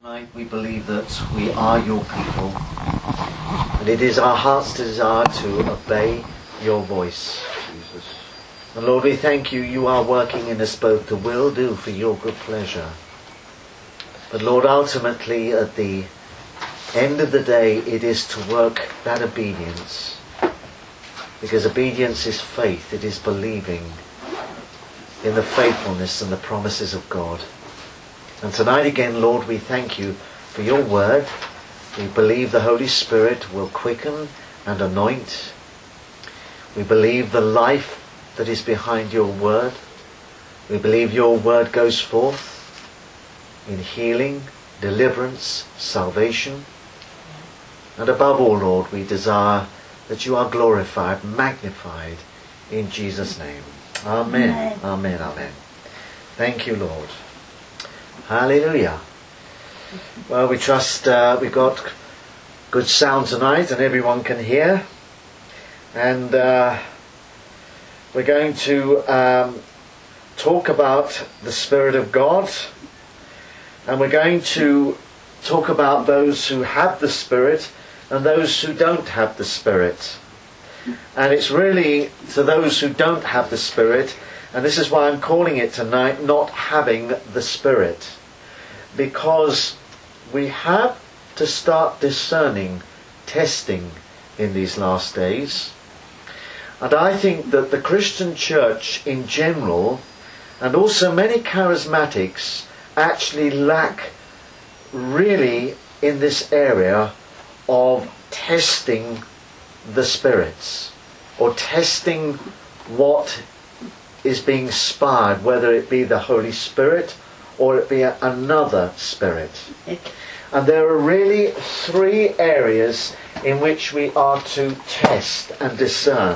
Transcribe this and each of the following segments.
Tonight we believe that we are your people, and it is our heart's desire to obey your voice. Jesus. And Lord, we thank you, you are working in us both to will do for your good pleasure. But Lord, ultimately at the end of the day, it is to work that obedience. Because obedience is faith, it is believing in the faithfulness and the promises of God. And tonight again, Lord, we thank you for your word. We believe the Holy Spirit will quicken and anoint. We believe the life that is behind your word. We believe your word goes forth in healing, deliverance, salvation. And above all, Lord, we desire that you are glorified, magnified in Jesus' name. Amen. Amen. Amen. Thank you, Lord. Hallelujah. Well, we trust we've got good sound tonight and everyone can hear. And we're going to talk about the Spirit of God. And we're going to talk about those who have the Spirit and those who don't have the Spirit. And it's really to those who don't have the Spirit, and this is why I'm calling it tonight, not having the Spirit. Because we have to start discerning, testing in these last days. And I think that the Christian church in general, and also many charismatics, actually lack really in this area of testing the spirits, or testing what is being inspired, whether it be the Holy Spirit or it be another spirit. And there are really three areas in which we are to test and discern.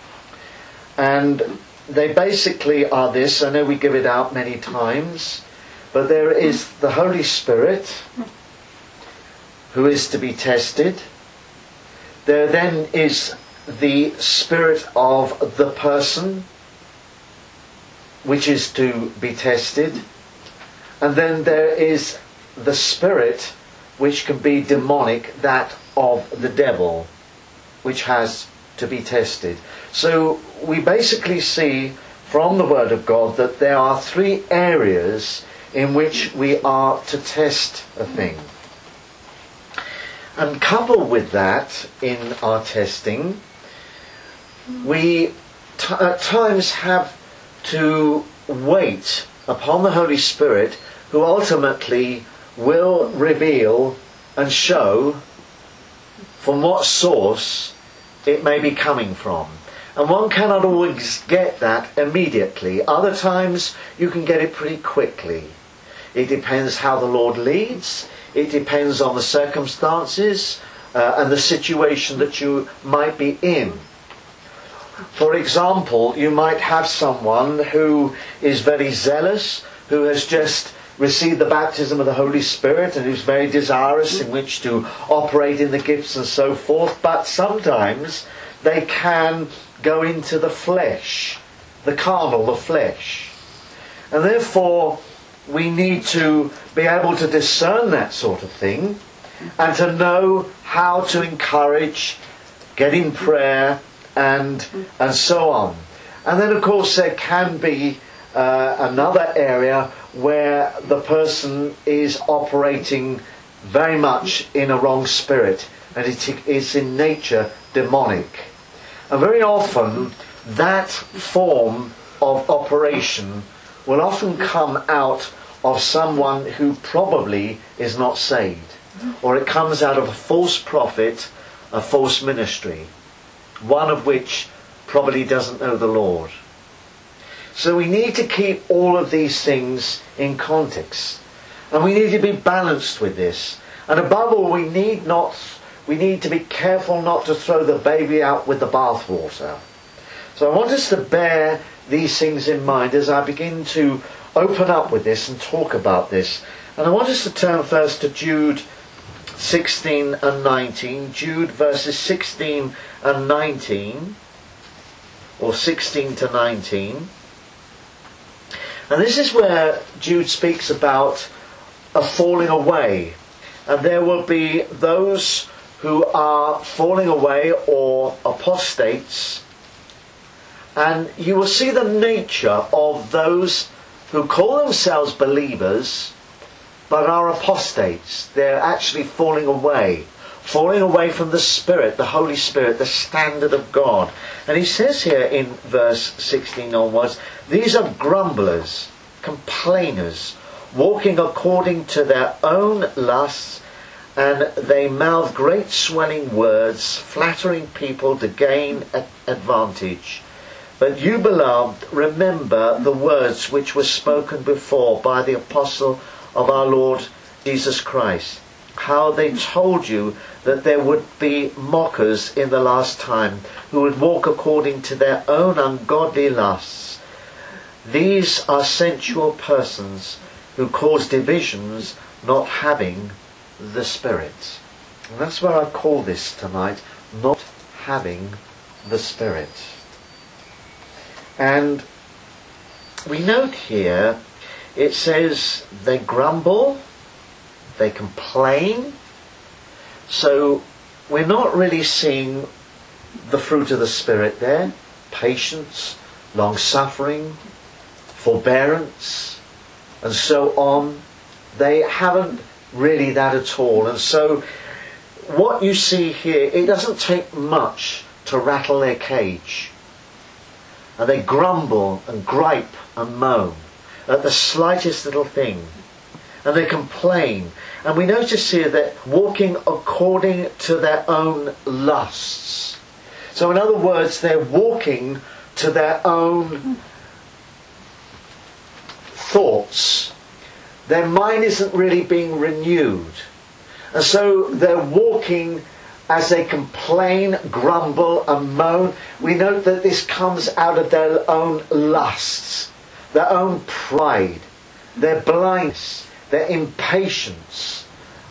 And they basically are this. I know we give it out many times, but there is the Holy Spirit who is to be tested. There then is the spirit of the person, which is to be tested. And then there is the spirit, which can be demonic, that of the devil, which has to be tested. So we basically see from the Word of God that there are three areas in which we are to test a thing. And coupled with that, in our testing, we at times have to wait upon the Holy Spirit, who ultimately will reveal and show from what source it may be coming from. And one cannot always get that immediately. Other times you can get it pretty quickly. It depends how the Lord leads. It depends on the circumstances and the situation that you might be in. For example, you might have someone who is very zealous, who has just received the baptism of the Holy Spirit and who's very desirous in which to operate in the gifts and so forth, but sometimes they can go into the flesh, the carnal, the flesh. And therefore we need to be able to discern that sort of thing and to know how to encourage, get in prayer and so on. And then of course there can be another area where the person is operating very much in a wrong spirit, and it is in nature demonic. And very often that form of operation will often come out of someone who probably is not saved, or it comes out of a false prophet, a false ministry, one of which probably doesn't know the Lord. So we need to keep all of these things in context. And we need to be balanced with this. And above all, we need to be careful not to throw the baby out with the bathwater. So I want us to bear these things in mind as I begin to open up with this and talk about this. And I want us to turn first to Jude 16 and 19. Jude verses 16 and 19. Or 16 to 19. And this is where Jude speaks about a falling away and there will be those who are falling away or apostates, and you will see the nature of those who call themselves believers but are apostates. They're actually falling away from the Spirit, the Holy Spirit, the standard of God. And he says here in verse 16 onwards, these are grumblers, complainers, walking according to their own lusts, and they mouth great swelling words, flattering people to gain advantage. But you, beloved, remember the words which were spoken before by the apostle of our Lord Jesus Christ, how they told you that there would be mockers in the last time, who would walk according to their own ungodly lusts. These are sensual persons who cause divisions, not having the Spirit. And that's where I call this tonight, not having the Spirit. And we note here, it says they grumble, they complain. So we're not really seeing the fruit of the Spirit there. Patience, long-suffering, forbearance, and so on. They haven't really that at all. And so what you see here, it doesn't take much to rattle their cage. And they grumble and gripe and moan at the slightest little thing. And they complain. And we notice here that walking according to their own lusts. So in other words, they're walking to their own thoughts. Their mind isn't really being renewed. And so they're walking as they complain, grumble and moan. We note that this comes out of their own lusts, their own pride, their blindness, their impatience,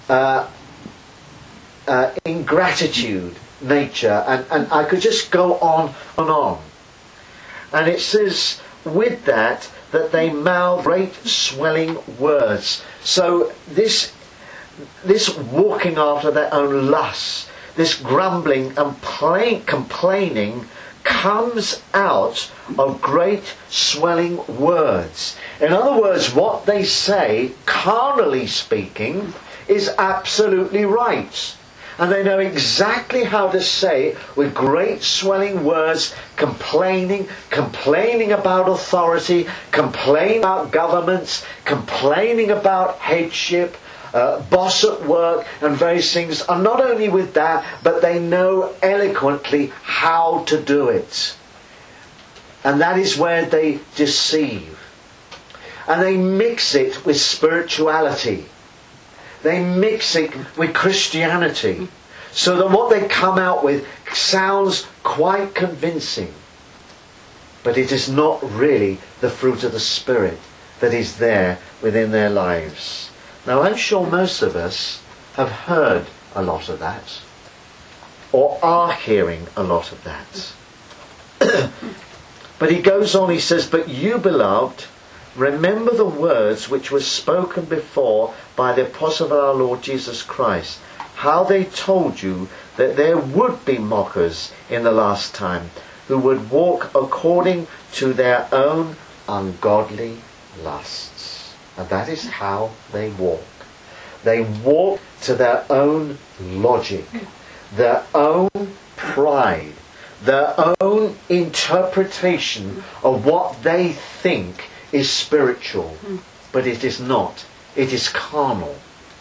ingratitude, nature, and I could just go on and on. And it says with that they mouth great swelling words. So this walking after their own lusts, this grumbling and complaining comes out of great swelling words. In other words, what they say, carnally speaking, is absolutely right. And they know exactly how to say with great swelling words, complaining about authority, complaining about governments, complaining about headship, boss at work and various things. And not only with that, but they know eloquently how to do it. And that is where they deceive. And they mix it with spirituality. They mix it with Christianity. So that what they come out with sounds quite convincing. But it is not really the fruit of the Spirit that is there within their lives. Now, I'm sure most of us have heard a lot of that, or are hearing a lot of that. But he goes on, he says, but you, beloved, remember the words which were spoken before by the apostle of our Lord Jesus Christ, how they told you that there would be mockers in the last time, who would walk according to their own ungodly lusts. And that is how they walk. They walk to their own logic, their own pride, their own interpretation of what they think is spiritual. But it is not. It is carnal.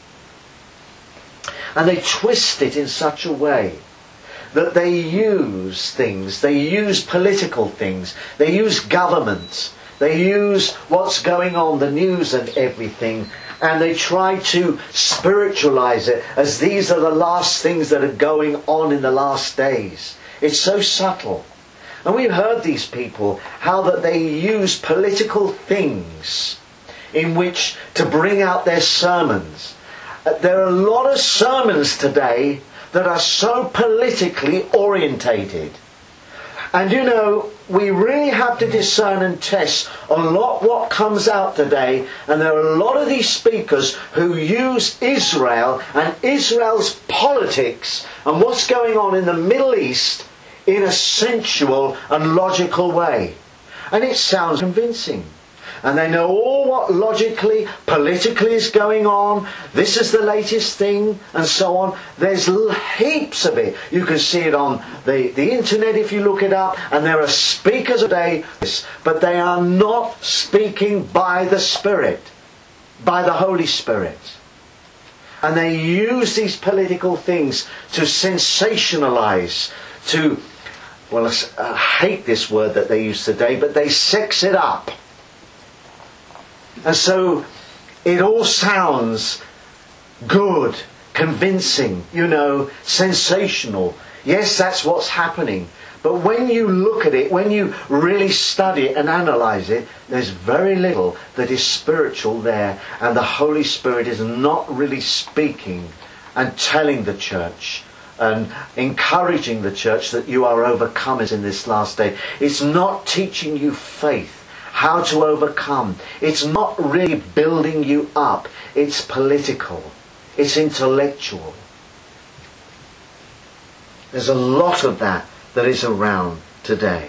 And they twist it in such a way that they use things, they use political things, they use governments, they use what's going on, the news and everything, and they try to spiritualize it as these are the last things that are going on in the last days. It's so subtle. And we've heard these people, how that they use political things in which to bring out their sermons. There are a lot of sermons today that are so politically orientated. And you know, we really have to discern and test a lot what comes out today. And there are a lot of these speakers who use Israel and Israel's politics and what's going on in the Middle East in a sensual and logical way. And it sounds convincing. And they know all what logically, politically is going on. This is the latest thing, and so on. There's heaps of it. You can see it on the internet if you look it up. And there are speakers today, but they are not speaking by the Spirit, by the Holy Spirit. And they use these political things to sensationalize, to, well, I hate this word that they use today, but they sex it up. And so it all sounds good, convincing, you know, sensational. Yes, that's what's happening. But when you look at it, when you really study it and analyse it, there's very little that is spiritual there. And the Holy Spirit is not really speaking and telling the church and encouraging the church that you are overcomers in this last day. It's not teaching you faith, how to overcome. It's not really building you up. It's political. It's intellectual. There's a lot of that is around today.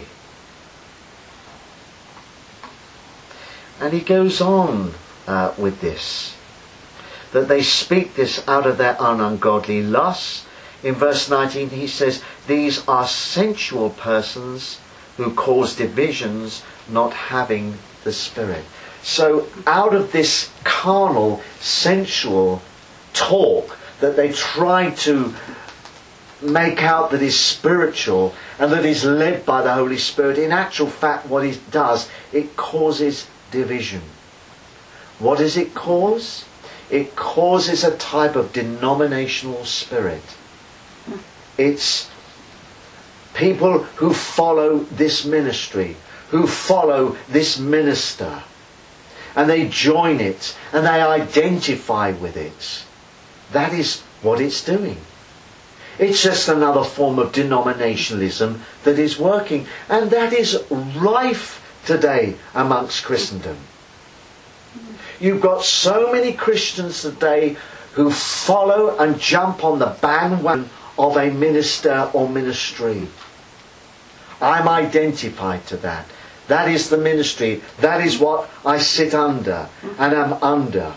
And he goes on with this, that they speak this out of their own ungodly lusts. In verse 19 he says, these are sensual persons who cause divisions, not having the Spirit. So out of this carnal, sensual talk that they try to make out that is spiritual and that is led by the Holy Spirit, in actual fact what it does, it causes division. What does it cause? It causes a type of denominational spirit. It's people who follow this ministry, who follow this minister, and they join it and they identify with it. That is what it's doing. It's just another form of denominationalism that is working, and that is rife today amongst Christendom. You've got so many Christians today who follow and jump on the bandwagon of a minister or ministry. I'm identified to that. That is the ministry. That is what I sit under and am under.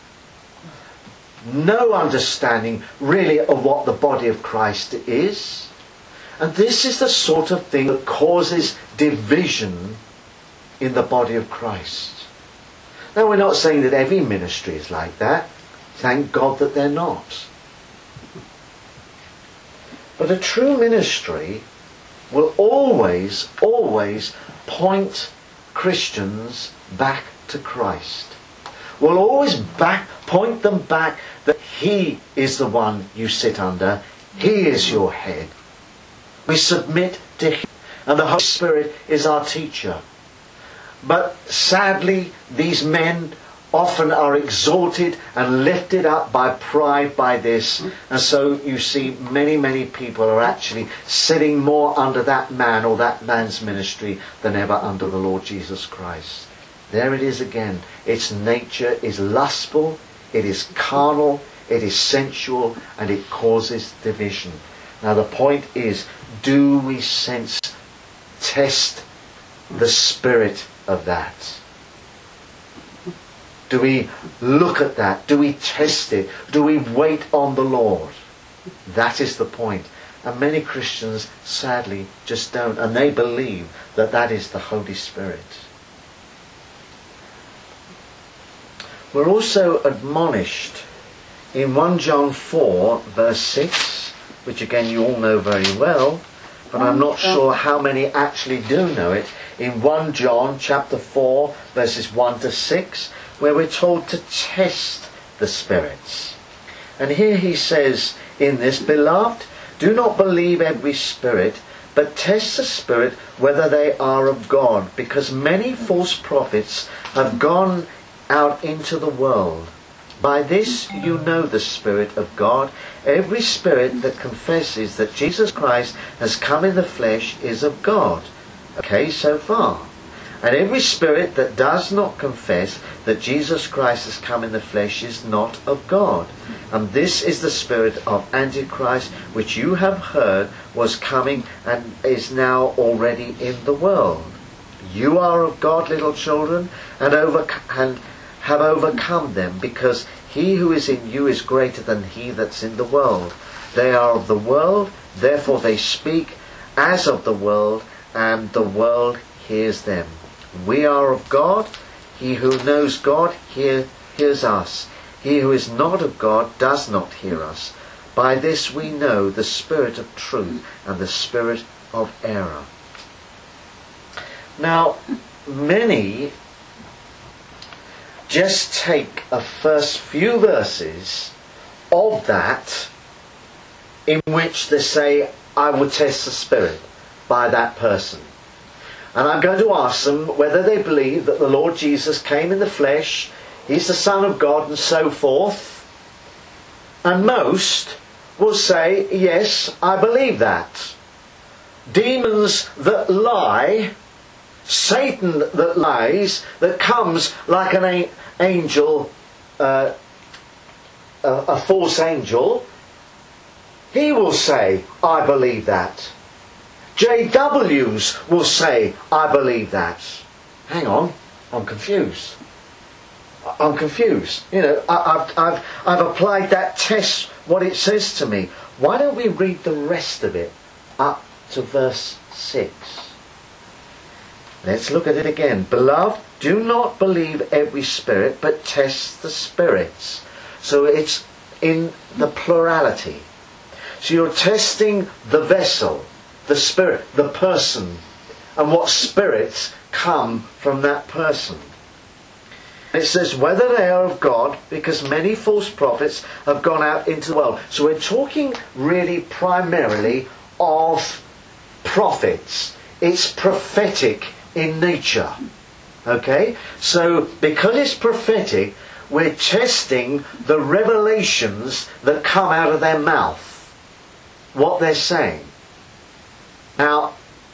No understanding really of what the body of Christ is. And this is the sort of thing that causes division in the body of Christ. Now, we're not saying that every ministry is like that. Thank God that they're not. But a true ministry will always point Christians back to Christ. Will always point them back that He is the one you sit under. He is your head. We submit to Him. And the Holy Spirit is our teacher. But sadly, these men often are exalted and lifted up by pride by this. And so you see many people are actually sitting more under that man or that man's ministry than ever under the Lord Jesus Christ. There it is again. Its nature is lustful, it is carnal, it is sensual, and it causes division. Now the point is, do we test the spirit of that? Do we look at that? Do we test it? Do we wait on the Lord? That is the point. And many Christians sadly just don't, and they believe that that is the Holy Spirit. We're also admonished in 1 John 4 verse 6, which again you all know very well, but I'm not sure how many actually do know it. In 1 John chapter 4 verses 1 to 6, where we're told to test the spirits. And here he says in this, beloved, do not believe every spirit, but test the spirit whether they are of God, because many false prophets have gone out into the world. By this you know the Spirit of God. Every spirit that confesses that Jesus Christ has come in the flesh is of God. Okay, so far. And every spirit that does not confess that Jesus Christ has come in the flesh is not of God. And this is the spirit of Antichrist, which you have heard was coming and is now already in the world. You are of God, little children, and have overcome them, because he who is in you is greater than he that's in the world. They are of the world, therefore they speak as of the world, and the world hears them. We are of God. He who knows God hears us. He who is not of God does not hear us. By this we know the spirit of truth and the spirit of error. Now, many just take a first few verses of that in which they say, I will test the spirit by that person. And I'm going to ask them whether they believe that the Lord Jesus came in the flesh, he's the Son of God and so forth. And most will say, yes, I believe that. Demons that lie, Satan that lies, that comes like an angel, a false angel, he will say, I believe that. JWs will say, I believe that. Hang on, I'm confused. You know, I've applied that test, what it says to me. Why don't we read the rest of it up to verse 6? Let's look at it again. Beloved, do not believe every spirit, but test the spirits. So it's in the plurality. So you're testing the vessel, the spirit, the person, and what spirits come from that person. It says whether they are of God, because many false prophets have gone out into the world. So we're talking really primarily of prophets. It's prophetic in nature. Okay? So because it's prophetic, we're testing the revelations that come out of their mouth. What they're saying. Now,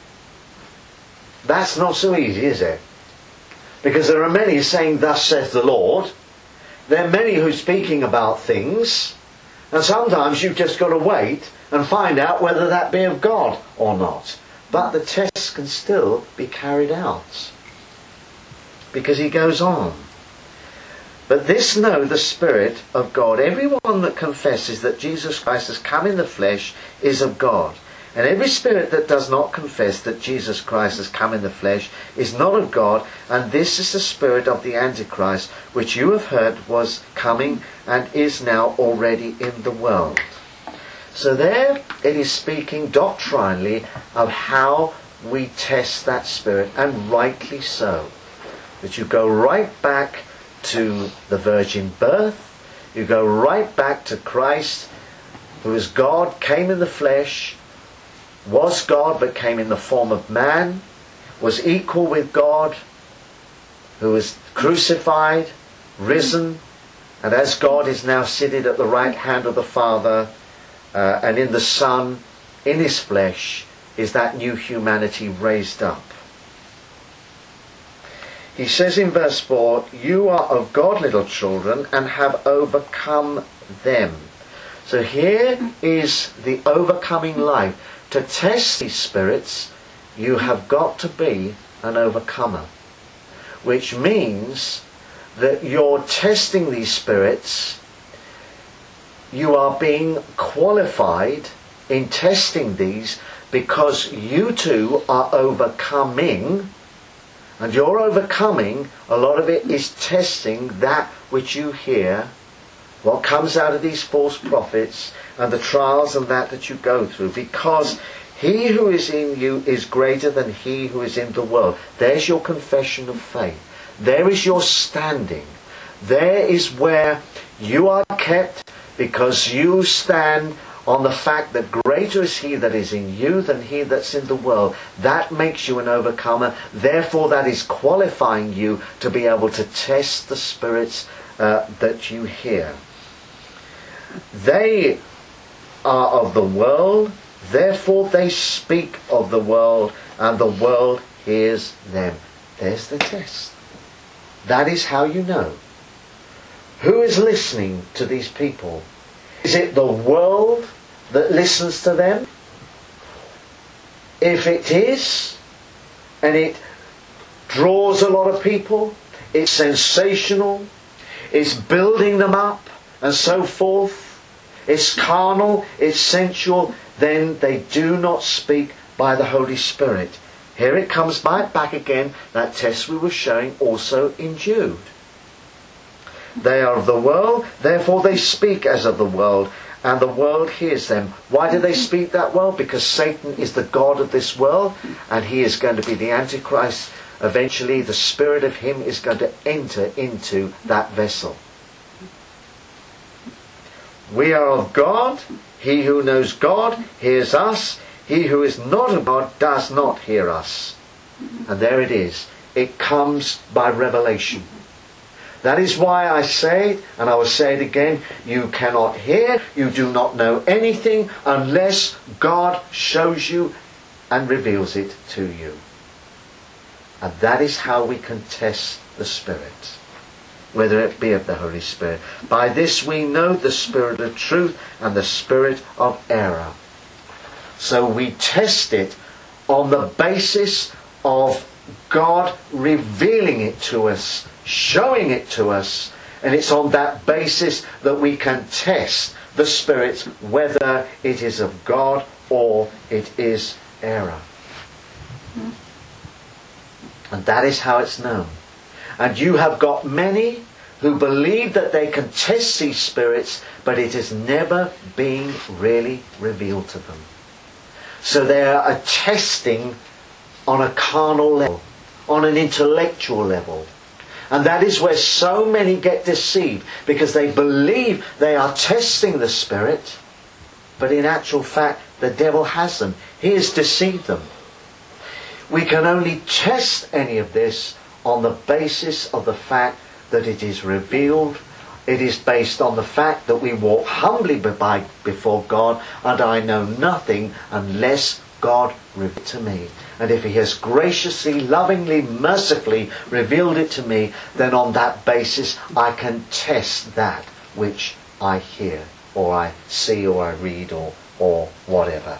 that's not so easy, is it? Because there are many saying, thus saith the Lord. There are many who are speaking about things. And sometimes you've just got to wait and find out whether that be of God or not. But the test can still be carried out. Because he goes on. But this know the Spirit of God. Everyone that confesses that Jesus Christ has come in the flesh is of God. And every spirit that does not confess that Jesus Christ has come in the flesh is not of God. And this is the spirit of the Antichrist, which you have heard was coming and is now already in the world. So there it is speaking doctrinally of how we test that spirit, and rightly so. That you go right back to the virgin birth, you go right back to Christ, who is God, came in the flesh, was God but came in the form of man, was equal with God, who was crucified, risen, and as God is now seated at the right hand of the Father, and in the Son, in his flesh, is that new humanity raised up. He says in verse 4, you are of God, little children, and have overcome them. So here is the overcoming life. To test these spirits, you have got to be an overcomer. Which means that you're testing these spirits, you are being qualified in testing these because you too are overcoming. And your overcoming, a lot of it is testing that which you hear, what comes out of these false prophets, and the trials and that you go through. Because he who is in you is greater than he who is in the world. There's your confession of faith. There is your standing. There is where you are kept, because you stand on the fact that greater is he that is in you than he that's in the world. That makes you an overcomer. Therefore that is qualifying you to be able to test the spirits that you hear. They are of the world, therefore they speak of the world, and the world hears them. There's the test. That is how you know. Who is listening to these people? Is it the world that listens to them? If it is, and it draws a lot of people, it's sensational, it's building them up, and so forth, it's carnal, it's sensual, then they do not speak by the Holy Spirit. Here it comes back again, that test we were showing also in Jude. They are of the world, therefore they speak as of the world, and the world hears them. Why do they speak that well? Because Satan is the god of this world, and he is going to be the Antichrist. Eventually the spirit of him is going to enter into that vessel. We are of God. He who knows God hears us. He who is not of God does not hear us. And there it is. It comes by revelation. That is why I say, and I will say it again, you cannot hear, you do not know anything unless God shows you and reveals it to you. And that is how we can test the Spirit, whether it be of the Holy Spirit. By this we know the spirit of truth and the spirit of error. So we test it on the basis of God revealing it to us, showing it to us, and it's on that basis that we can test the Spirit, whether it is of God or it is error. And that is how it's known. And you have got many who believe that they can test these spirits, but it has never been really revealed to them. So they are testing on a carnal level, on an intellectual level. And that is where so many get deceived, because they believe they are testing the Spirit, but in actual fact the devil has them. He has deceived them. We can only test any of this on the basis of the fact that it is revealed. It is based on the fact that we walk humbly before God, and I know nothing unless God revealed it to me. And if He has graciously, lovingly, mercifully revealed it to me, then on that basis I can test that which I hear, or I see, or I read, or whatever.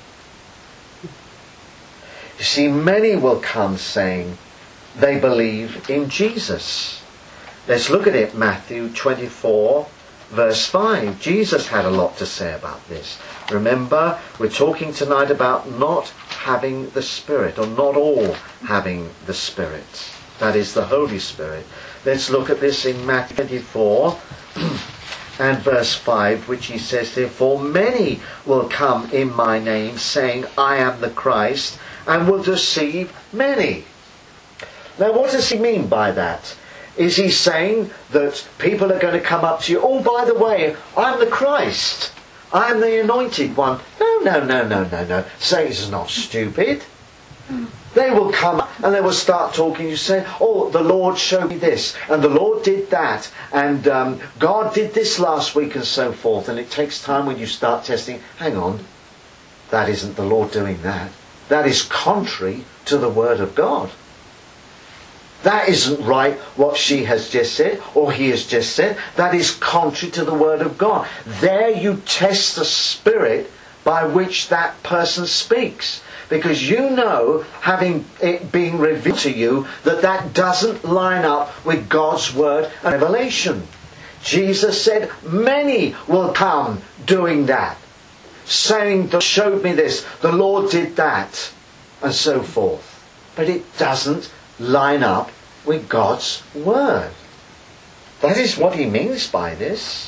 You see, many will come saying they believe in Jesus. Let's look at it, Matthew 24, verse 5. Jesus had a lot to say about this. Remember, we're talking tonight about not having the Spirit, or not all having the Spirit. That is the Holy Spirit. Let's look at this in Matthew 24 and verse 5, which he says here, "For many will come in my name, saying, I am the Christ, and will deceive many." Now, what does he mean by that? Is he saying that people are going to come up to you, "Oh, by the way, I'm the Christ. I'm the anointed one"? No. Satan's not stupid. They will come and they will start talking. You say, "Oh, the Lord showed me this, and the Lord did that, and God did this last week," and so forth. And it takes time when you start testing. Hang on, that isn't the Lord doing that. That is contrary to the Word of God. That isn't right what she has just said, or he has just said. That is contrary to the Word of God. There you test the Spirit by which that person speaks. Because you know, having it being revealed to you, that that doesn't line up with God's Word and revelation. Jesus said, many will come doing that, saying, "The Lord showed me this, the Lord did that," and so forth. But it doesn't line up with God's Word. That is what he means by this.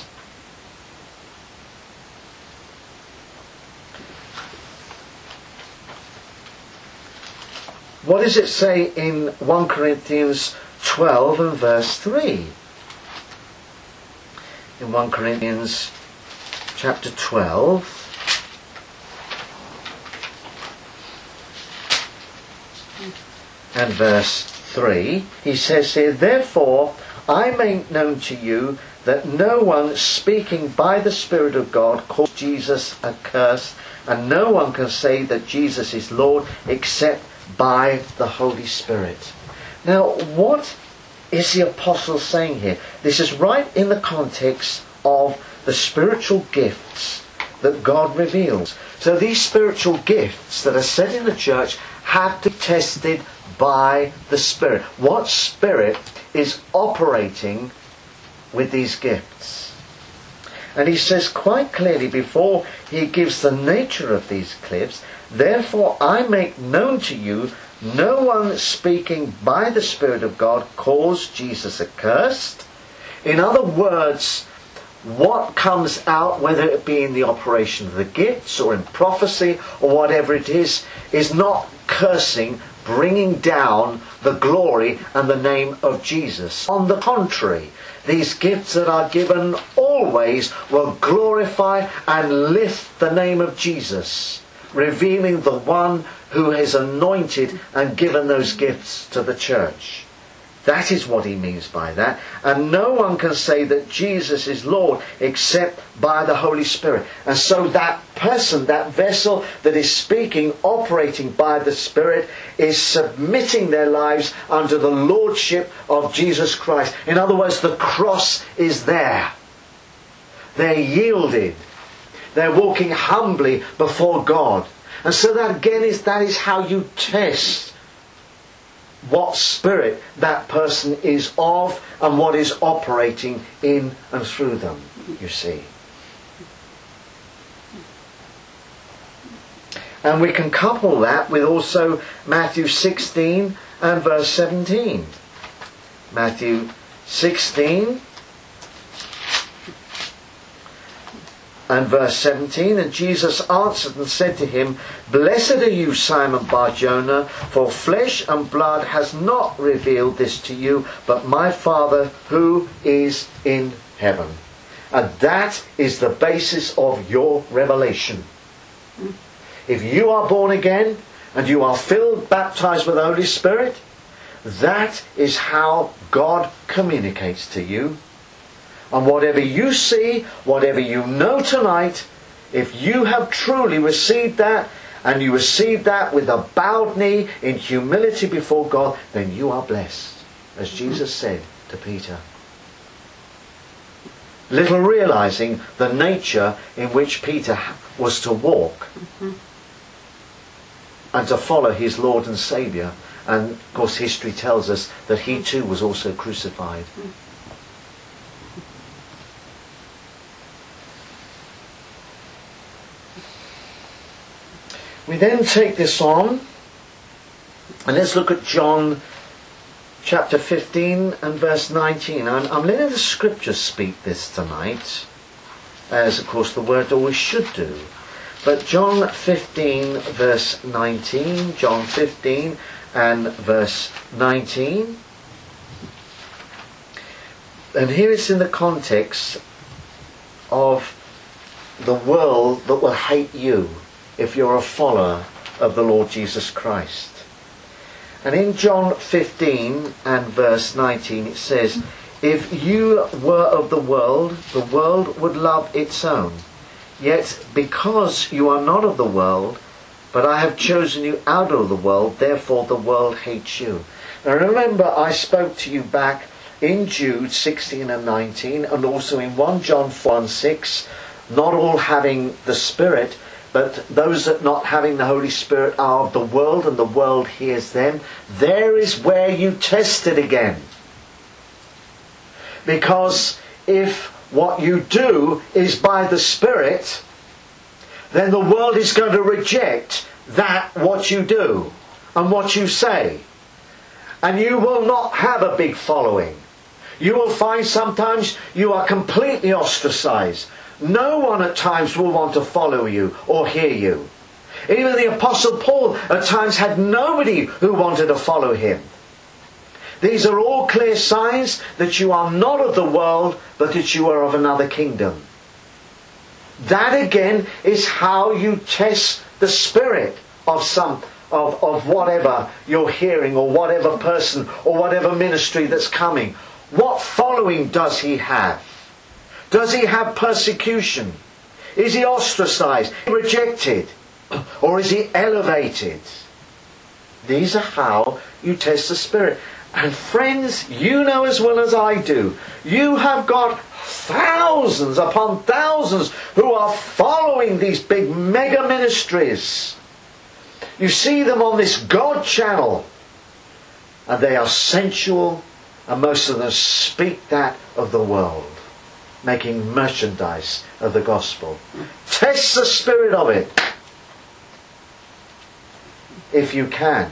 What does it say in 1 Corinthians 12 and verse 3? In 1 Corinthians chapter 12 and verse 3, he says here, "Therefore I make known to you that no one speaking by the Spirit of God calls Jesus accursed, and no one can say that Jesus is Lord except by the Holy Spirit. Now, what is the apostle saying here? This is right in the context of the spiritual gifts that God reveals. So these spiritual gifts that are set in the church have to be tested by the Spirit. What Spirit is operating with these gifts? And he says quite clearly before he gives the nature of these gifts, therefore I make known to you, no one speaking by the Spirit of God calls Jesus accursed. In other words, what comes out, whether it be in the operation of the gifts or in prophecy or whatever it is not cursing, bringing down the glory and the name of Jesus. On the contrary, these gifts that are given always will glorify and lift the name of Jesus, revealing the one who is anointed and given those gifts to the church. That is what he means by that. And no one can say that Jesus is Lord except by the Holy Spirit. And so that person, that vessel that is speaking, operating by the Spirit, is submitting their lives under the lordship of Jesus Christ. In other words, the cross is there. They're yielded. They're walking humbly before God. And so that again that is how you test what spirit that person is of and what is operating in and through them, you see. And we can couple that with also Matthew 16 and verse 17. Matthew 16 and verse 17, and Jesus answered and said to him, Blessed are you, Simon Bar-Jonah, for flesh and blood has not revealed this to you, but my Father who is in heaven. And that is the basis of your revelation. If you are born again and you are filled, baptized with the Holy Spirit, that is how God communicates to you. And whatever you see, whatever you know tonight, if you have truly received that, and you receive that with a bowed knee in humility before God, then you are blessed, as Jesus said to Peter. Little realizing the nature in which Peter was to walk and to follow his Lord and Saviour. And of course history tells us that he too was also crucified. We then take this on, and let's look at John chapter 15 and verse 19. I'm letting the scriptures speak this tonight, as of course the word always should do. But John 15 verse 19, John 15 and verse 19. And here it's in the context of the world that will hate you if you're a follower of the Lord Jesus Christ. And in John 15 and verse 19 it says, If you were of the world would love its own. Yet because you are not of the world, but I have chosen you out of the world, therefore the world hates you. Now remember, I spoke to you back in Jude 16 and 19, and also in 1 John 4 and 6, not all having the Spirit, but those that not having the Holy Spirit are of the world, and the world hears them. There is where you test it again. Because if what you do is by the Spirit, then the world is going to reject what you do and what you say. And you will not have a big following. You will find sometimes you are completely ostracized. No one at times will want to follow you or hear you. Even the Apostle Paul at times had nobody who wanted to follow him. These are all clear signs that you are not of the world, but that you are of another kingdom. That again is how you test the spirit of whatever you're hearing, or whatever person or whatever ministry that's coming. What following does he have? Does he have persecution? Is he ostracized, rejected? Or is he elevated? These are how you test the Spirit. And friends, you know as well as I do, you have got thousands upon thousands who are following these big mega ministries. You see them on this God channel, and they are sensual, and most of them speak that of the world, making merchandise of the gospel. Test the spirit of it, if you can.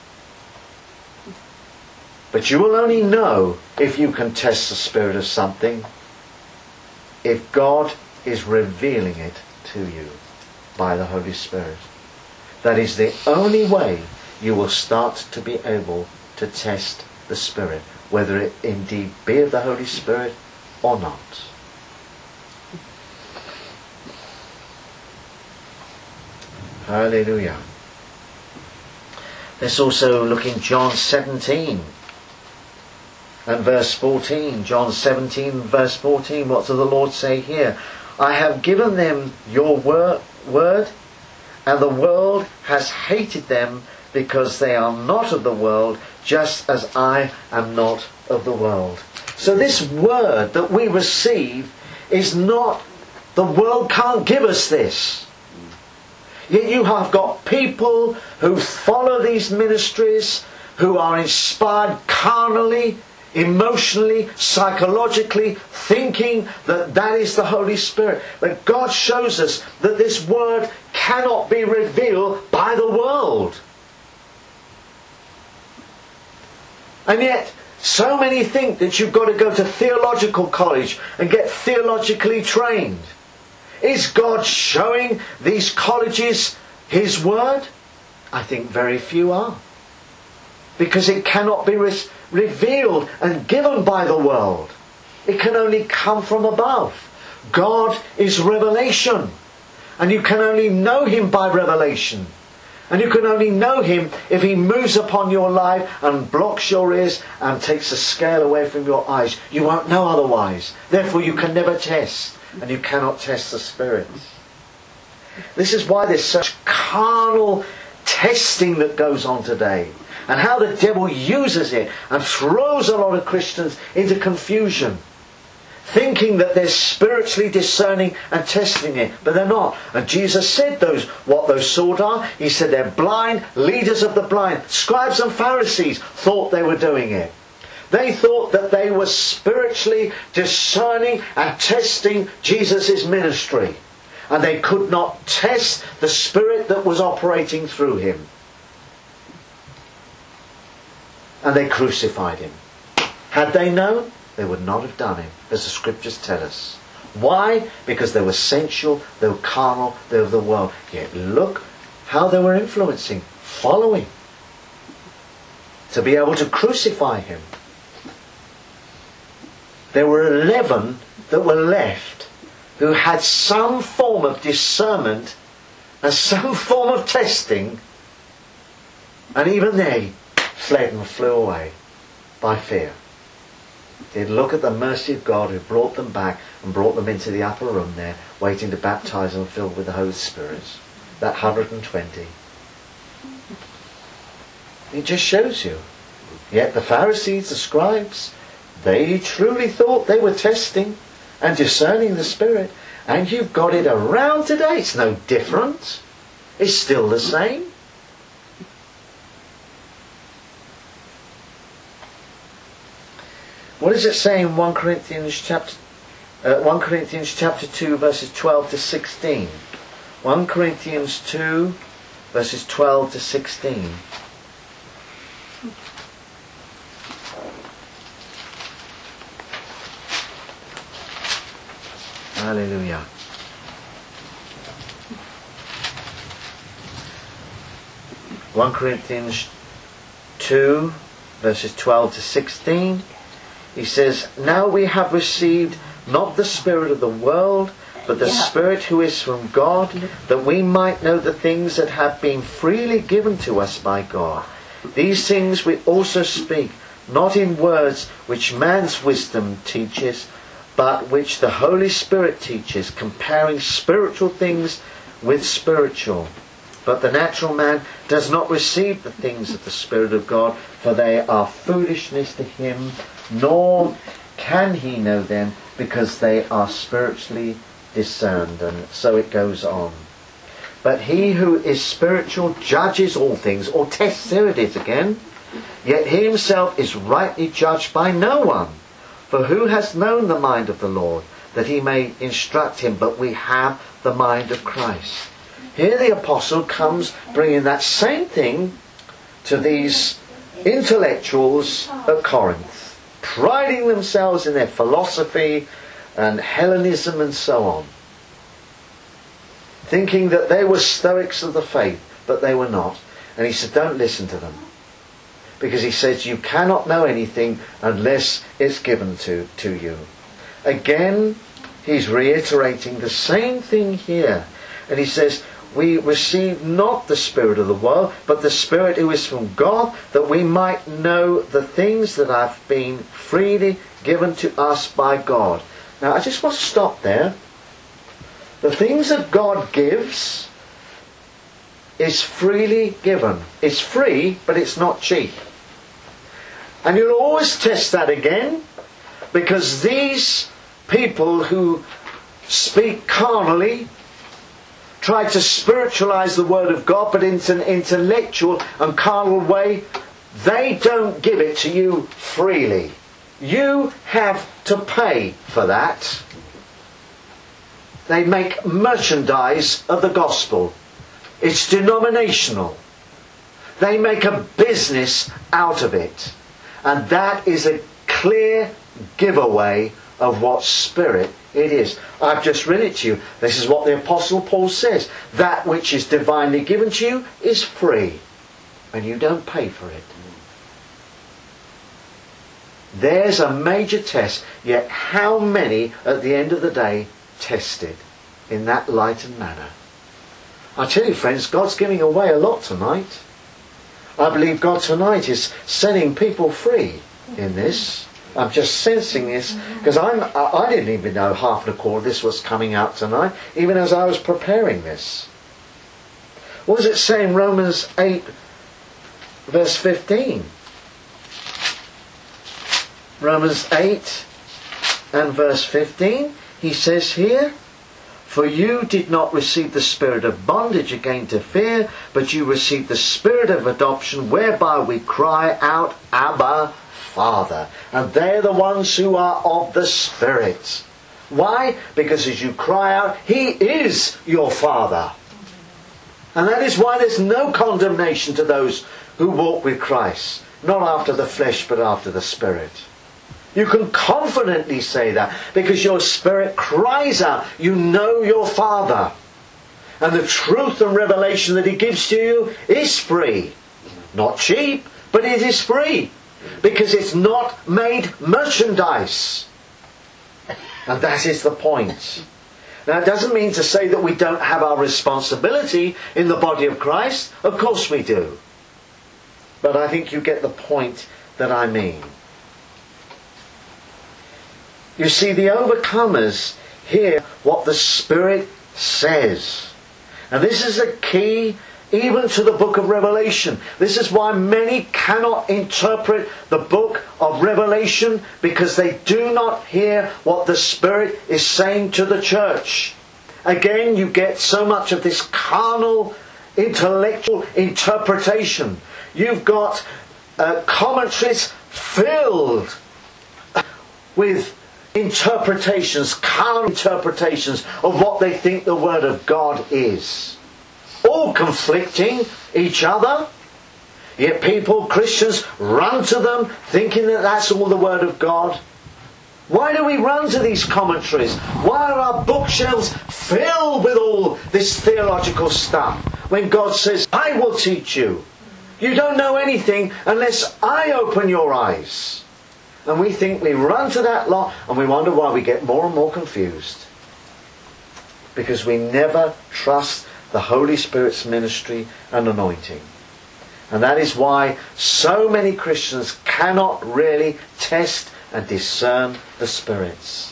But you will only know if you can test the spirit of something if God is revealing it to you by the Holy Spirit. That is the only way you will start to be able to test the Spirit, whether it indeed be of the Holy Spirit or not. Hallelujah. Let's also look in John 17 and verse 14. John 17 verse 14. What does the Lord say here? I have given them your word, and the world has hated them because they are not of the world, just as I am not of the world. So this word that we receive is not, the world can't give us this. Yet you have got people who follow these ministries, who are inspired carnally, emotionally, psychologically, thinking that that is the Holy Spirit. But God shows us that this word cannot be revealed by the world. And yet, so many think that you've got to go to theological college and get theologically trained. Is God showing these colleges His word? I think very few are. Because it cannot be revealed and given by the world. It can only come from above. God is revelation. And you can only know Him by revelation. And you can only know Him if He moves upon your life and blocks your ears and takes the scale away from your eyes. You won't know otherwise. Therefore you can never test. And you cannot test the Spirit. This is why there's such carnal testing that goes on today. And how the devil uses it and throws a lot of Christians into confusion. Thinking that they're spiritually discerning and testing it. But they're not. And Jesus said what those sort are. He said they're blind, leaders of the blind. Scribes and Pharisees thought they were doing it. They thought that they were spiritually discerning and testing Jesus' ministry. And they could not test the Spirit that was operating through Him. And they crucified Him. Had they known, they would not have done it, as the Scriptures tell us. Why? Because they were sensual, they were carnal, they were of the world. Yet look how they were influencing, following, to be able to crucify Him. There were 11 that were left who had some form of discernment and some form of testing, and even they fled and flew away by fear. They'd look at the mercy of God who brought them back and brought them into the upper room there, waiting to baptize them filled with the Holy Spirit. That 120. It just shows you. Yet the Pharisees, the scribes, they truly thought they were testing and discerning the Spirit. And you've got it around today. It's no different. It's still the same. What does it say in 1 Corinthians chapter 2 verses 12 to 16? 1 Corinthians 2 verses 12 to 16. Hallelujah. (1 Corinthians 2 verses 12 to 16). He says, now we have received not the spirit of the world, but the Spirit who is from God, that we might know the things that have been freely given to us by God. These things we also speak, not in words which man's wisdom teaches, but which the Holy Spirit teaches, comparing spiritual things with spiritual. But the natural man does not receive the things of the Spirit of God, for they are foolishness to him, nor can he know them, because they are spiritually discerned. And so it goes on. But he who is spiritual judges all things, or tests, there it is again. Yet he himself is rightly judged by no one. For who has known the mind of the Lord, that he may instruct him? But we have the mind of Christ. Here the apostle comes bringing that same thing to these intellectuals at Corinth, priding themselves in their philosophy and Hellenism and so on, thinking that they were Stoics of the faith, but they were not. And he said, don't listen to them. Because he says, you cannot know anything unless it's given to you. Again, he's reiterating the same thing here. And he says, we receive not the spirit of the world, but the Spirit who is from God, that we might know the things that have been freely given to us by God. Now, I just want to stop there. The things that God gives is freely given. It's free, but it's not cheap. And you'll always test that again, because these people who speak carnally try to spiritualize the Word of God, but in an intellectual and carnal way. They don't give it to you freely. You have to pay for that. They make merchandise of the gospel. It's denominational. They make a business out of it. And that is a clear giveaway of what spirit it is. I've just read it to you. This is what the Apostle Paul says. That which is divinely given to you is free. And you don't pay for it. There's a major test. Yet how many at the end of the day tested in that light and manner? I tell you, friends, God's giving away a lot tonight. I believe God tonight is setting people free in this. I'm just sensing this, because I didn't even know half and a quarter this was coming out tonight, even as I was preparing this. What does it say in Romans 8, verse 15? Romans 8 and verse 15, he says here, for you did not receive the spirit of bondage again to fear, but you received the spirit of adoption, whereby we cry out, Abba, Father. And they're the ones who are of the Spirit. Why? Because as you cry out, He is your Father. And that is why there's no condemnation to those who walk with Christ. Not after the flesh, but after the Spirit. You can confidently say that, because your spirit cries out, you know your Father. And the truth and revelation that He gives to you is free. Not cheap, but it is free. Because it's not made merchandise. And that is the point. Now, it doesn't mean to say that we don't have our responsibility in the body of Christ. Of course we do. But I think you get the point that I mean. You see, the overcomers hear what the Spirit says. And this is a key even to the book of Revelation. This is why many cannot interpret the book of Revelation, because they do not hear what the Spirit is saying to the church. Again, you get so much of this carnal, intellectual interpretation. You've got commentaries filled with interpretations, carnal interpretations of what they think the Word of God is. All conflicting each other. Yet people, Christians, run to them thinking that that's all the Word of God. Why do we run to these commentaries? Why are our bookshelves filled with all this theological stuff? When God says, I will teach you. You don't know anything unless I open your eyes. And we think we run to that lot, and we wonder why we get more and more confused. Because we never trust the Holy Spirit's ministry and anointing. And that is why so many Christians cannot really test and discern the spirits.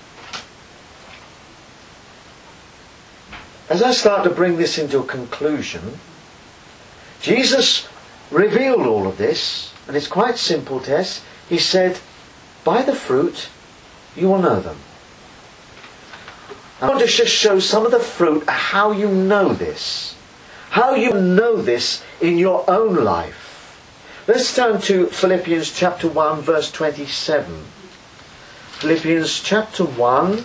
As I start to bring this into a conclusion, Jesus revealed all of this, and it's quite simple test. He said, by the fruit you will know them. I want to just show some of the fruit, how you know this. How you know this in your own life. Let's turn to Philippians chapter 1 verse 27. Philippians chapter 1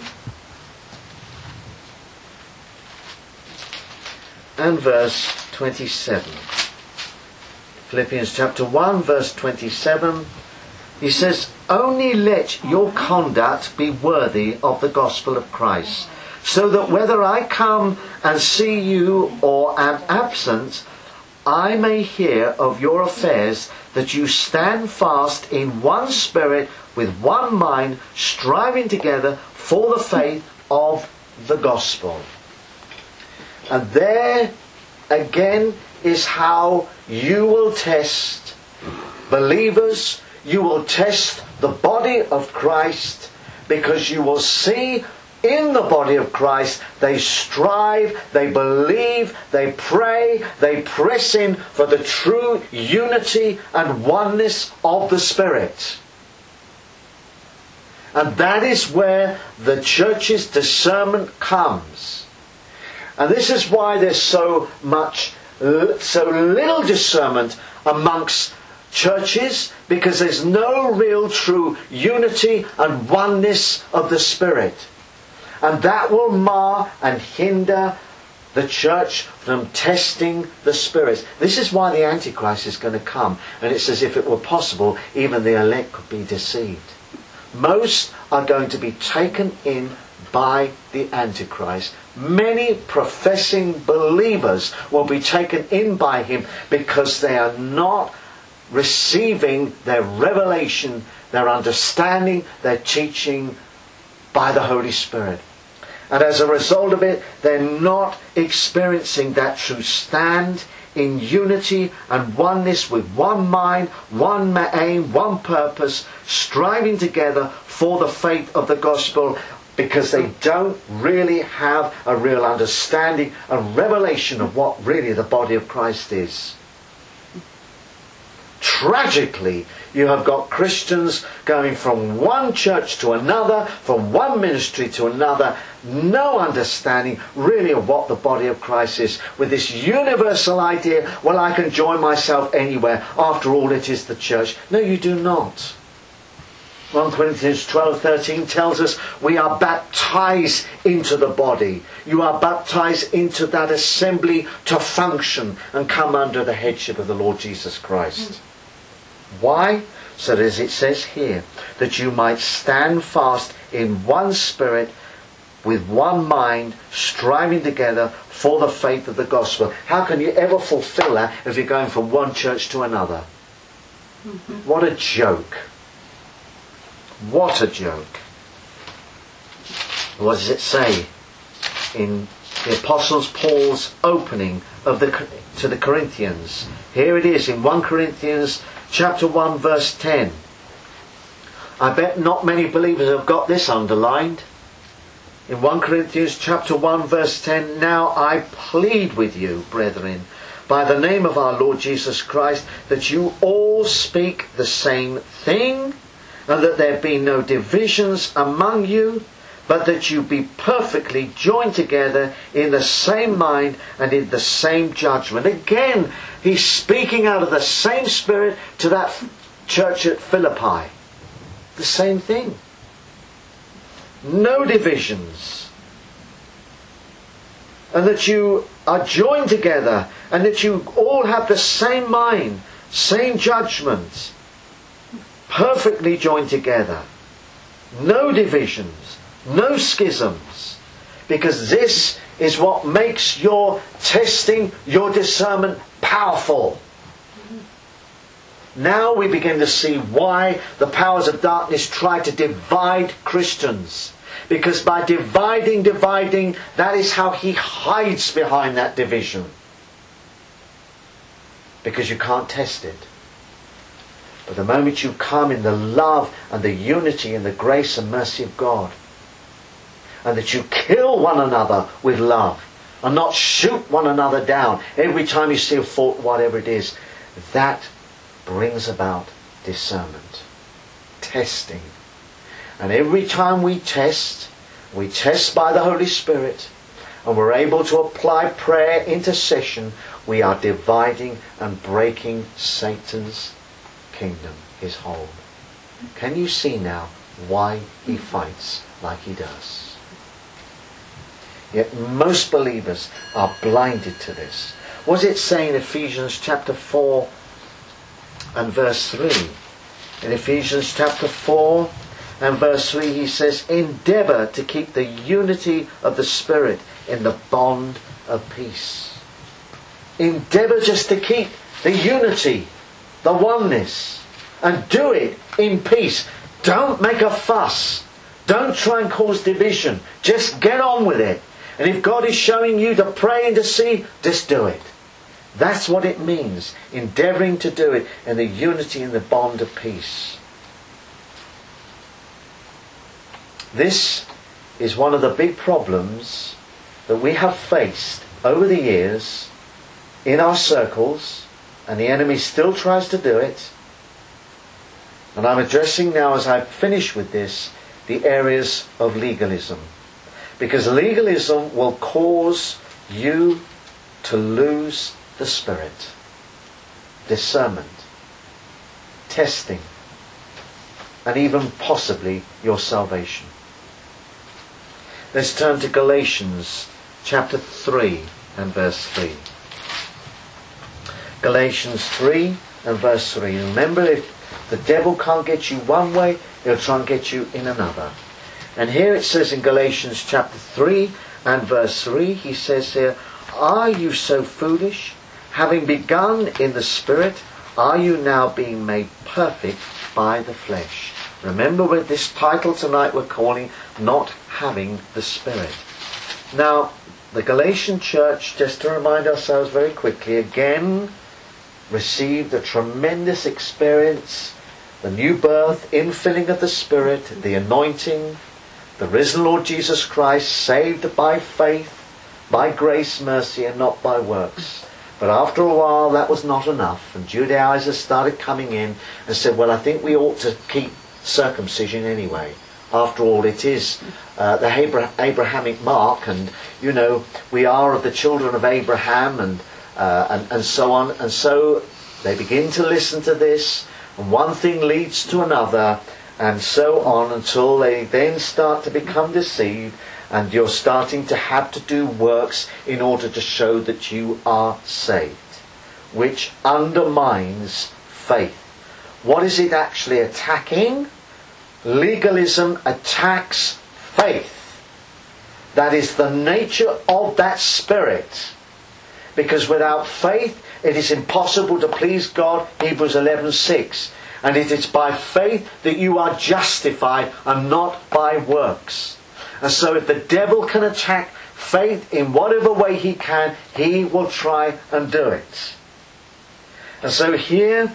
and verse 27. Philippians chapter 1 verse 27. He says, only let your conduct be worthy of the gospel of Christ, so that whether I come and see you or am absent, I may hear of your affairs, that you stand fast in one spirit, with one mind, striving together for the faith of the gospel. And there again is how you will test believers, you will test the body of Christ, because you will see in the body of Christ they strive, they believe, they pray, they press in for the true unity and oneness of the Spirit. And that is where the church's discernment comes. And this is why there's so little discernment amongst churches, because there's no real true unity and oneness of the Spirit. And that will mar and hinder the church from testing the spirits. This is why the Antichrist is going to come. And it's as if it were possible, even the elect could be deceived. Most are going to be taken in by the Antichrist. Many professing believers will be taken in by him, because they are not receiving their revelation, their understanding, their teaching by the Holy Spirit. And as a result of it, they're not experiencing that true stand in unity and oneness, with one mind, one aim, one purpose, striving together for the faith of the gospel, because they don't really have a real understanding and revelation of what really the body of Christ is. Tragically, you have got Christians going from one church to another, from one ministry to another, no understanding really of what the body of Christ is, with this universal idea, well, I can join myself anywhere, after all it is the church. No, you do not. 1 Corinthians 12:13 tells us we are baptized into the body. You are baptized into that assembly to function and come under the headship of the Lord Jesus Christ. Why? So that, as it says here, that you might stand fast in one spirit, with one mind, striving together for the faith of the gospel. How can you ever fulfill that if you're going from one church to another? What a joke. What a joke. What does it say in the Apostle Paul's opening to the Corinthians? Here it is in 1 Corinthians chapter 1 verse 10. I bet not many believers have got this underlined. In 1 Corinthians chapter 1 verse 10, now I plead with you, brethren, by the name of our Lord Jesus Christ, that you all speak the same thing, and that there be no divisions among you, but that you be perfectly joined together in the same mind and in the same judgment. Again, he's speaking out of the same Spirit to that church at Philippi. The same thing. No divisions. And that you are joined together, and that you all have the same mind, same judgment. Perfectly joined together. No divisions. No schisms. Because this is what makes your testing, your discernment powerful. Now we begin to see why the powers of darkness try to divide Christians. Because by dividing, that is how he hides behind that division. because you can't test it. But the moment you come in the love and the unity and the grace and mercy of God, and that you kill one another with love, and not shoot one another down every time you see a fault, whatever it is, that brings about discernment, testing. And every time we test by the Holy Spirit, and we're able to apply prayer, intercession, we are dividing and breaking Satan's kingdom, his hold. Can you see now why he fights like he does? Yet most believers are blinded to this. What does it say in Ephesians chapter 4 and verse 3? In Ephesians chapter 4 and verse 3 he says, endeavour to keep the unity of the Spirit in the bond of peace. Endeavour just to keep the unity, the oneness, and do it in peace. Don't make a fuss. Don't try and cause division. Just get on with it. And if God is showing you to pray and to see, just do it. That's what it means, endeavouring to do it in the unity and the bond of peace. This is one of the big problems that we have faced over the years in our circles, and the enemy still tries to do it. And I'm addressing now, as I finish with this, the areas of legalism. Because legalism will cause you to lose the Spirit, discernment, testing, and even possibly your salvation. Let's turn to Galatians chapter 3 and verse 3. Galatians 3 and verse 3. Remember, if the devil can't get you one way, he'll try and get you in another. And here it says in Galatians chapter 3 and verse 3, he says here, are you so foolish? Having begun in the Spirit, are you now being made perfect by the flesh? Remember, with this title tonight we're calling Not Having the Spirit. Now, the Galatian church, just to remind ourselves very quickly, again received a tremendous experience, the new birth, infilling of the Spirit, the anointing, the risen Lord Jesus Christ, saved by faith, by grace, mercy, and not by works. But after a while that was not enough, and Judaizers started coming in and said, well, I think we ought to keep circumcision anyway. After all, it is the Abrahamic mark, and you know, we are of the children of Abraham, and so on. And so they begin to listen to this, and one thing leads to another, and so on, until they then start to become deceived, and you're starting to have to do works in order to show that you are saved, which undermines faith. What is it actually attacking? Legalism attacks faith. That is the nature of that spirit. Because without faith, it is impossible to please God, Hebrews 11:6. And it is by faith that you are justified and not by works. And so if the devil can attack faith in whatever way he can, he will try and do it. And so here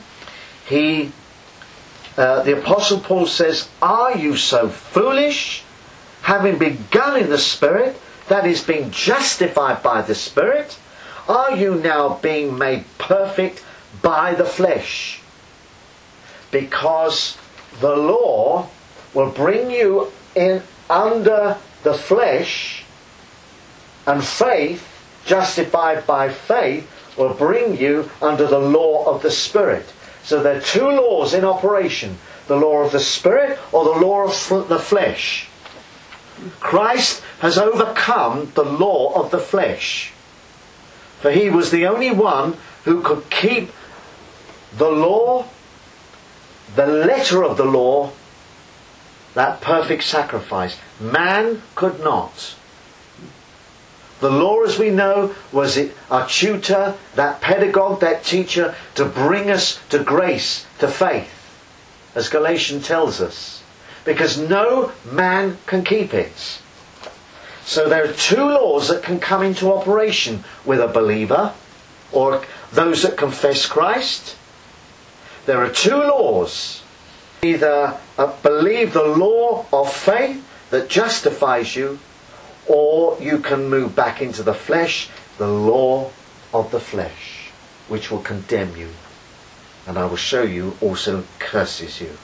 the Apostle Paul says, are you so foolish, having begun in the Spirit, that is, being justified by the Spirit, are you now being made perfect by the flesh? Because the law will bring you in under the flesh, and faith, justified by faith, will bring you under the law of the Spirit. So there are two laws in operation, the law of the Spirit or the law of the flesh. Christ has overcome the law of the flesh, for he was the only one who could keep the law, the letter of the law, that perfect sacrifice. Man could not. The law, as we know, was our tutor, that pedagogue, that teacher, to bring us to grace, to faith, as Galatians tells us. Because no man can keep it. So there are two laws that can come into operation with a believer. or those that confess Christ, there are two laws. Either believe the law of faith that justifies you, or you can move back into the flesh, the law of the flesh, which will condemn you. And I will show you also curses you.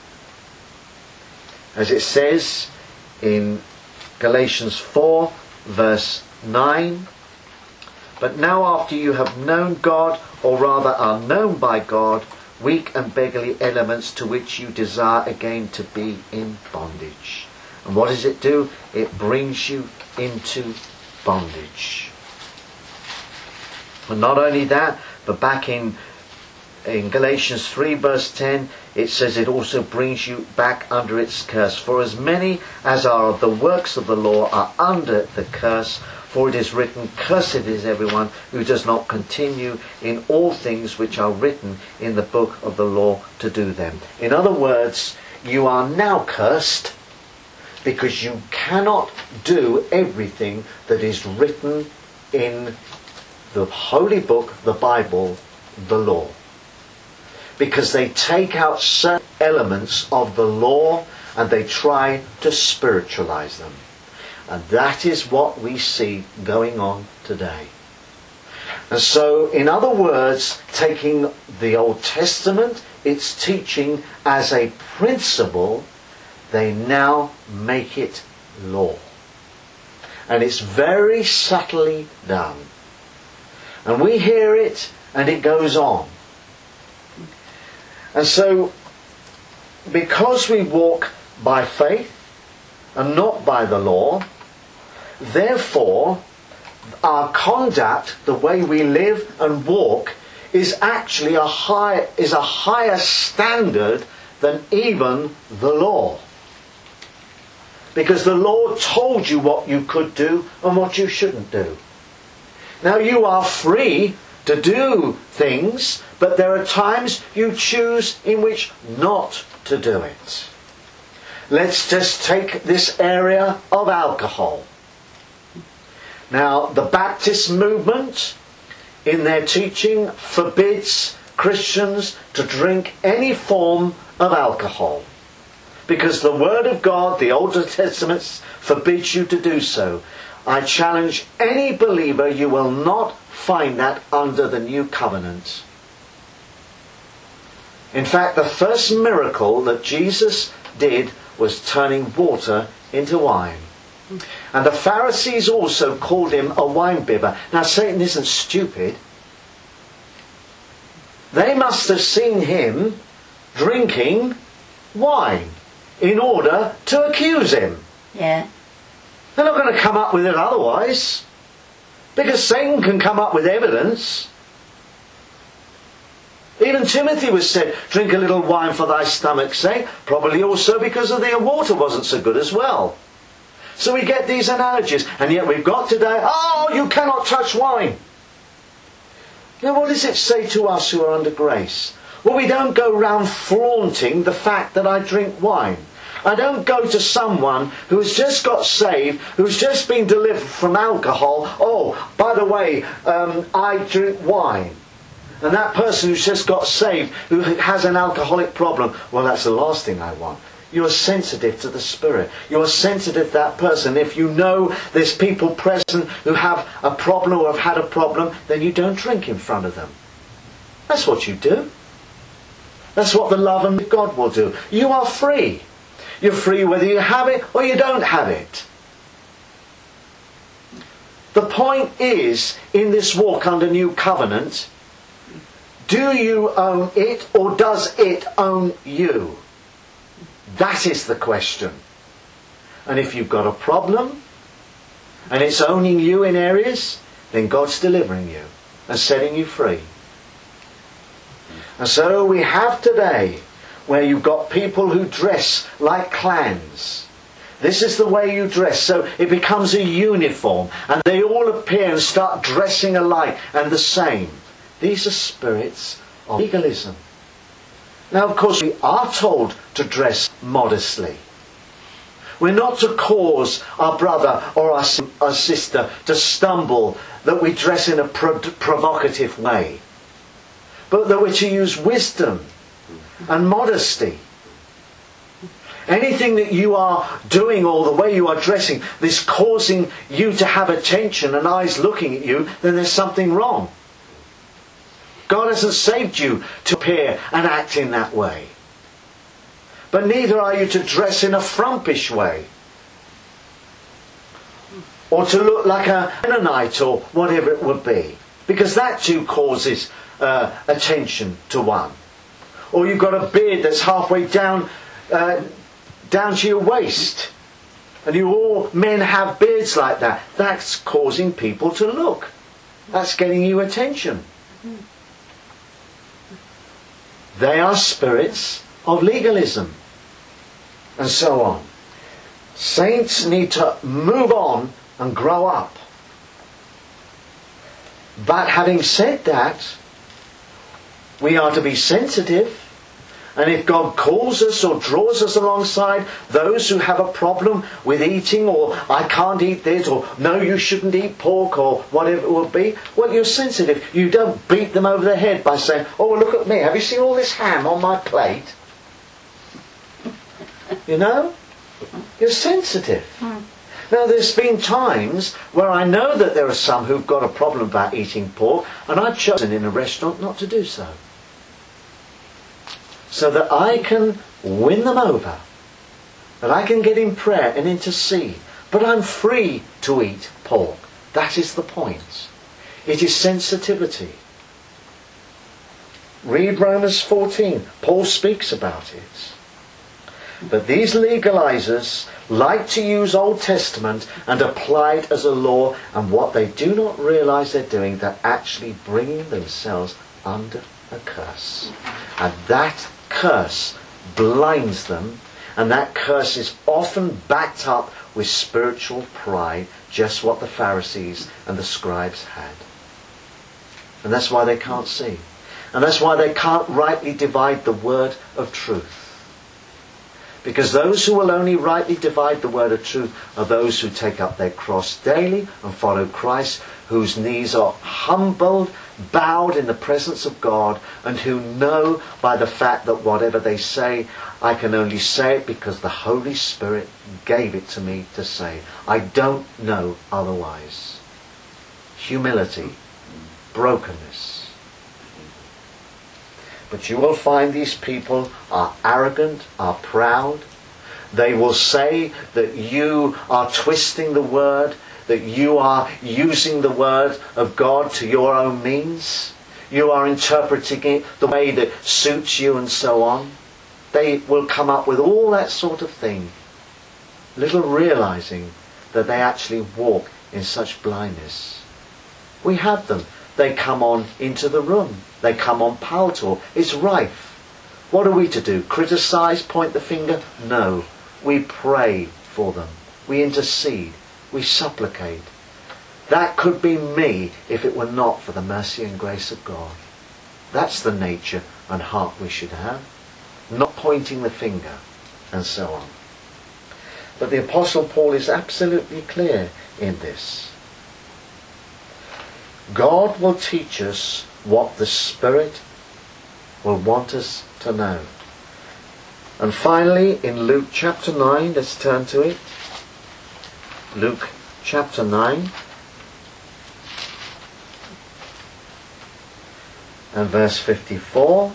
As it says in Galatians 4 verse 9, but now after you have known God, or rather are known by God, weak and beggarly elements to which you desire again to be in bondage. And what does it do? It brings you into bondage. And not only that, but back in Galatians 3 verse 10, it says it also brings you back under its curse. For as many as are of the works of the law are under the curse. For it is written, cursed is everyone who does not continue in all things which are written in the book of the law to do them. In other words, you are now cursed because you cannot do everything that is written in the holy book, the Bible, the law. Because they take out certain elements of the law and they try to spiritualize them. And that is what we see going on today. And so, in other words, taking the Old Testament, its teaching as a principle, they now make it law. And it's very subtly done. And we hear it and it goes on. And so, because we walk by faith and not by the law, therefore, our conduct, the way we live and walk, is actually a higher standard than even the law. Because the law told you what you could do and what you shouldn't do. Now you are free to do things, but there are times you choose in which not to do it. Let's just take this area of alcohol. Now, the Baptist movement, in their teaching, forbids Christians to drink any form of alcohol. Because the Word of God, the Old Testament, forbids you to do so. I challenge any believer, you will not find that under the New Covenant. In fact, the first miracle that Jesus did was turning water into wine. And the Pharisees also called him a wine-bibber. Now, Satan isn't stupid. They must have seen him drinking wine in order to accuse him. Yeah. They're not going to come up with it otherwise. Because Satan can come up with evidence. Even Timothy was said, drink a little wine for thy stomach's sake. Probably also because of the water wasn't so good as well. So we get these analogies. And yet we've got today, oh, you cannot touch wine. Now what does it say to us who are under grace? Well, we don't go round flaunting the fact that I drink wine. I don't go to someone who has just got saved, who's just been delivered from alcohol. Oh, by the way, I drink wine. And that person who's just got saved, who has an alcoholic problem, well, that's the last thing I want. You're sensitive to the Spirit. You're sensitive to that person. If you know there's people present who have a problem or have had a problem, then you don't drink in front of them. That's what you do. That's what the love of God will do. You are free. You're free whether you have it or you don't have it. The point is, in this walk under New Covenant, do you own it or does it own you? That is the question. And if you've got a problem and it's owning you in areas, then God's delivering you and setting you free. And so we have today where you've got people who dress like clans. This is the way you dress. So it becomes a uniform and they all appear and start dressing alike and the same. These are spirits of legalism. Now, of course, we are told to dress modestly. We're not to cause our brother or our sister to stumble that we dress in a provocative way, but that we're to use wisdom and modesty. Anything that you are doing or the way you are dressing that's causing you to have attention and eyes looking at you, then there's something wrong. God hasn't saved you to appear and act in that way. But neither are you to dress in a frumpish way, or to look like a Mennonite or whatever it would be, because that too causes attention to one. Or you've got a beard that's halfway down to your waist, and all men have beards like that. That's causing people to look. That's getting you attention. They are spirits of legalism, and so on. Saints need to move on and grow up. But having said that, we are to be sensitive, and if God calls us or draws us alongside those who have a problem with eating, or I can't eat this, or no, you shouldn't eat pork, or whatever it would be, well, you're sensitive. You don't beat them over the head by saying, oh, look at me, have you seen all this ham on my plate? You know? You're sensitive. Now, there's been times where I know that there are some who've got a problem about eating pork, and I've chosen in a restaurant not to do so. So that I can win them over. That I can get in prayer and intercede. But I'm free to eat pork. That is the point. It is sensitivity. Read Romans 14. Paul speaks about it. But these legalizers like to use Old Testament and apply it as a law, and what they do not realize they're doing, they're actually bringing themselves under a curse. And that curse blinds them, and that curse is often backed up with spiritual pride, just what the Pharisees and the scribes had. And that's why they can't see. And that's why they can't rightly divide the word of truth. Because those who will only rightly divide the word of truth are those who take up their cross daily and follow Christ, whose knees are humbled, bowed in the presence of God, and who know by the fact that whatever they say, I can only say it because the Holy Spirit gave it to me to say. I don't know otherwise. Humility, brokenness. But you will find these people are arrogant, are proud. They will say that you are twisting the word, that you are using the word of God to your own means. You are interpreting it the way that suits you and so on. They will come up with all that sort of thing, little realizing that they actually walk in such blindness. We have them. They come on into the room. They come on Pal Talk. It's rife. What are we to do? Criticize? Point the finger? No. We pray for them. We intercede. We supplicate. That could be me if it were not for the mercy and grace of God. That's the nature and heart we should have. Not pointing the finger and so on. But the Apostle Paul is absolutely clear in this. God will teach us what the Spirit will want us to know. And finally, in Luke chapter 9, let's turn to it. Luke chapter 9 and verse 54.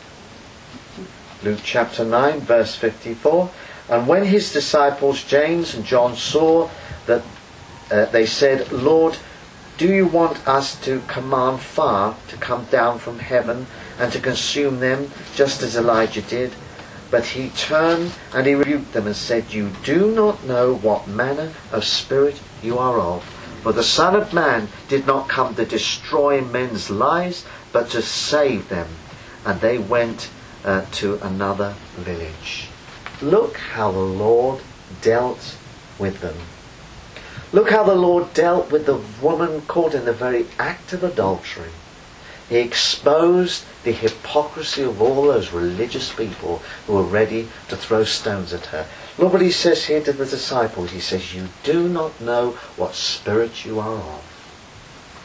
Luke chapter 9, verse 54. And when his disciples James and John saw that, they said, Lord, do you want us to command fire to come down from heaven and to consume them, just as Elijah did? But he turned and he rebuked them and said, you do not know what manner of spirit you are of. For the Son of Man did not come to destroy men's lives, but to save them. And they went to another village. Look how the Lord dealt with them. Look how the Lord dealt with the woman caught in the very act of adultery. He exposed the hypocrisy of all those religious people who were ready to throw stones at her. Look what he says here to the disciples. He says, you do not know what spirit you are of.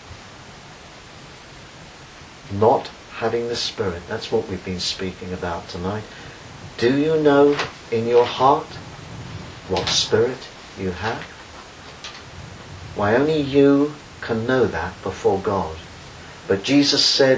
not having the Spirit. That's what we've been speaking about tonight. Do you know in your heart what Spirit you have? Why, only you can know that before God. But Jesus said,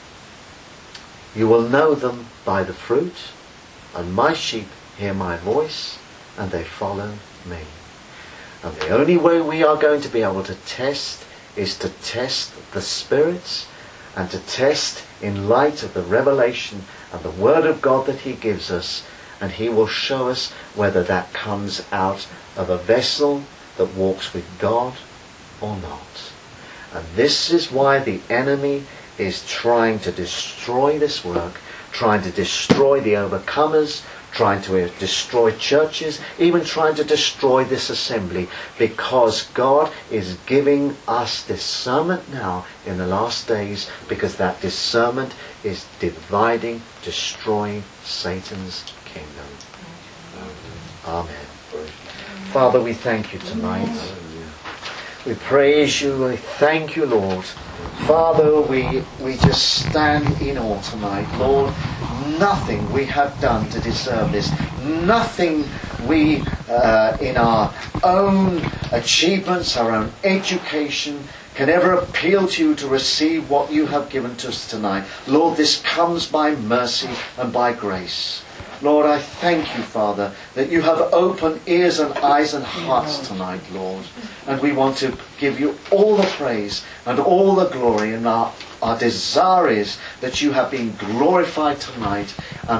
you will know them by the fruit, and my sheep hear my voice, and they follow me. And the only way we are going to be able to test is to test the spirits, and to test in light of the revelation and the Word of God that He gives us, and He will show us whether that comes out of a vessel that walks with God or not. And this is why the enemy is trying to destroy this work, trying to destroy the overcomers, trying to destroy churches, even trying to destroy this assembly, because God is giving us discernment now in the last days, because that discernment is dividing, destroying Satan's kingdom. Amen. Father, we thank you tonight. We praise you. We thank you, Lord. Father, we just stand in awe tonight. Lord, nothing we have done to deserve this. Nothing we, in our own achievements, our own education, can ever appeal to you to receive what you have given to us tonight. Lord, this comes by mercy and by grace. Lord, I thank you, Father, that you have opened ears and eyes and hearts tonight, Lord. And we want to give you all the praise and all the glory. And our desire is that you have been glorified tonight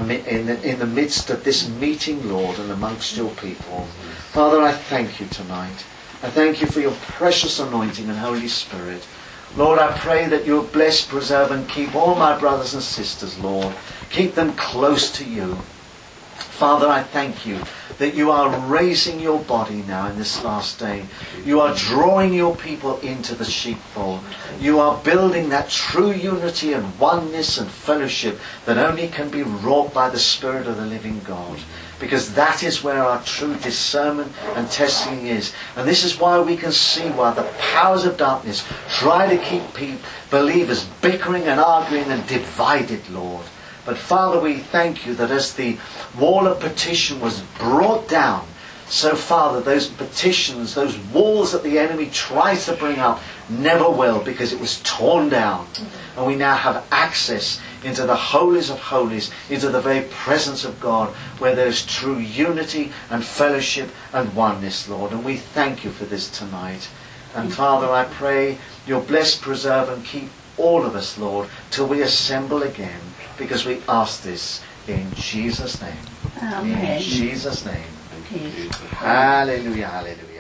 in the midst of this meeting, Lord, and amongst your people. Father, I thank you tonight. I thank you for your precious anointing and Holy Spirit. Lord, I pray that you'll bless, preserve, and keep all my brothers and sisters, Lord. Keep them close to you. Father, I thank you that you are raising your body now in this last day. You are drawing your people into the sheepfold. You are building that true unity and oneness and fellowship that only can be wrought by the Spirit of the living God. Because that is where our true discernment and testing is. And this is why we can see why the powers of darkness try to keep believers bickering and arguing and divided, Lord. But Father, we thank you that as the wall of petition was brought down, so Father, those petitions, those walls that the enemy tries to bring up, never will, because it was torn down. And we now have access into the holies of holies, into the very presence of God, where there's true unity and fellowship and oneness, Lord. And we thank you for this tonight. And Father, I pray you'll bless, preserve, and keep all of us, Lord, till we assemble again. Because we ask this in Jesus' name. Amen. In Jesus' name. Amen. Hallelujah, hallelujah.